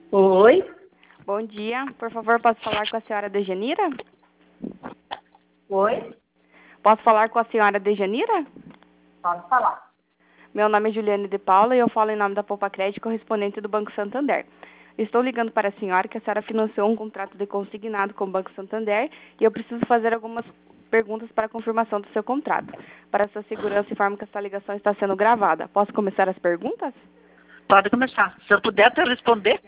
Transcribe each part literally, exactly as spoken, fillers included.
Oi? Bom dia. Por favor, posso falar com a senhora Dejanira? Oi? Posso falar com a senhora Dejanira? Pode falar. Meu nome é Juliane de Paula e eu falo em nome da Poupa Crédito, correspondente do Banco Santander. Estou ligando para a senhora que a senhora financiou um contrato de consignado com o Banco Santander e eu preciso fazer algumas perguntas para a confirmação do seu contrato. Para sua segurança, informo que essa ligação está sendo gravada. Posso começar as perguntas? Pode começar. Se eu puder te responder.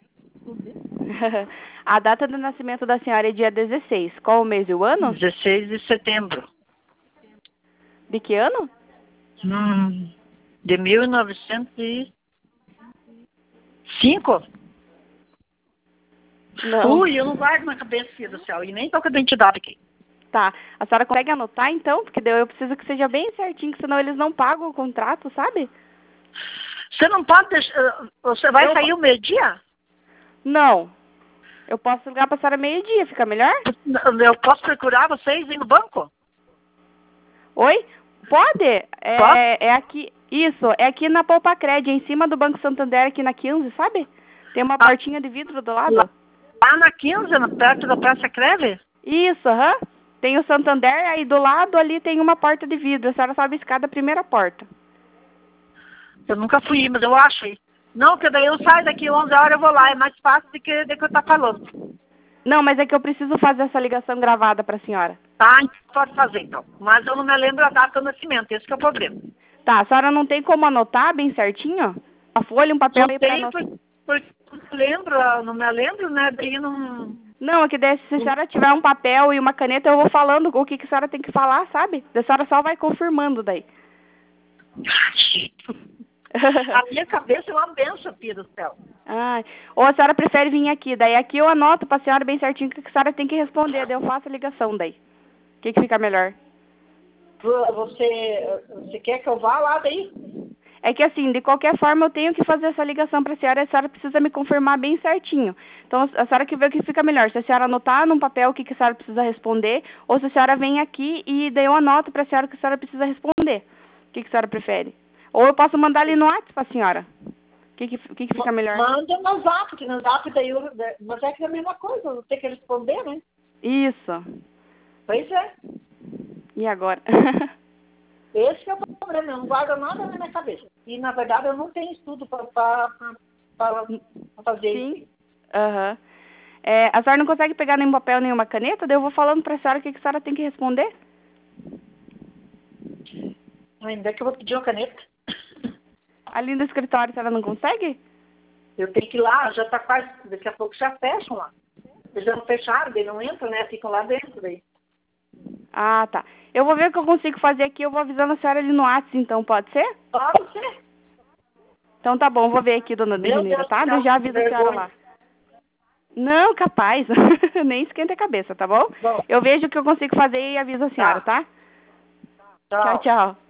A data de nascimento da senhora é dia dezesseis. Qual o mês e o ano? dezesseis de setembro. De que ano? Hum, de mil novecentos e cinco. Não. Ui, eu não guardo na cabeça, filho do céu. E nem tô com a identidade aqui. Tá. A senhora consegue anotar, então? Porque daí eu preciso que seja bem certinho, que senão eles não pagam o contrato, sabe? Você não pode deixar... Você vai Eu- sair o meio-dia? Não. Eu posso ligar para a senhora meio-dia, fica melhor? Eu posso procurar vocês aí no banco? Oi? Pode? É, Pode? é aqui. Isso, é aqui na Poupa Crédito, em cima do Banco Santander, aqui na quinze, sabe? Tem uma Ah, portinha de vidro do lado. Lá, lá na quinze, no- perto da Praça Creve? Isso, aham. Tem o Santander, aí do lado ali tem uma porta de vidro. A senhora sobe a escada, a primeira porta. Eu nunca fui, mas eu acho aí. Não, porque daí eu saio daqui onze horas eu vou lá. É mais fácil do que, do que eu tá falando. Não, mas é que eu preciso fazer essa ligação gravada para a senhora. Tá, então pode fazer então. Mas eu não me lembro a data do nascimento, esse que é o problema. Tá, a senhora não tem como anotar bem certinho? A folha, um papel Não aí para tem, anotar. porque por, por, não lembro, eu não me lembro, né? Daí não... Não, é que daí, se a senhora tiver um papel e uma caneta, eu vou falando o que, que a senhora tem que falar, sabe? A senhora só vai confirmando daí. A minha cabeça é uma benção, filho do céu. Ai. Ou a senhora prefere vir aqui? Daí aqui eu anoto para a senhora bem certinho o que a senhora tem que responder. Daí eu faço a ligação daí. O que, que fica melhor? Você, você quer que eu vá lá daí? É que assim, de qualquer forma eu tenho que fazer essa ligação para a senhora e a senhora precisa me confirmar bem certinho. Então a senhora que vê o que fica melhor. Se a senhora anotar num papel o que, que a senhora precisa responder, ou se a senhora vem aqui e daí eu anoto para a senhora o que a senhora precisa responder. O que, que a senhora prefere? Ou eu posso mandar ali no WhatsApp para a senhora. O que, que, o que, que fica melhor? Manda no zap, que no zap daí eu... Mas é que é a mesma coisa, eu tenho que responder, né? Isso. Pois é. E agora? Esse é o problema, eu não guardo nada na minha cabeça. E, na verdade, eu não tenho estudo para fazer Sim. isso. Aham. É, a senhora não consegue pegar nenhum papel, nenhuma caneta? Daí eu vou falando para a senhora o que, que a senhora tem que responder? Ainda é que eu vou pedir uma caneta. Ali no escritório a senhora não consegue? Eu tenho que ir lá, já está quase, daqui a pouco já fecham lá. Eles já não fecharam, eles não entram, né? Ficam lá dentro daí. Ah, tá. Eu vou ver o que eu consigo fazer aqui, eu vou avisando a senhora ali no WhatsApp, então, pode ser? Pode ser. Então tá bom, vou ver aqui, dona Meu Dejaneira, Deus, tá? que Eu já aviso a senhora vergonha. lá. Não, capaz. Nem esquenta a cabeça, tá bom? Bom, Eu vejo o que eu consigo fazer e aviso a senhora, tá. tá? Tchau. Tchau, tchau.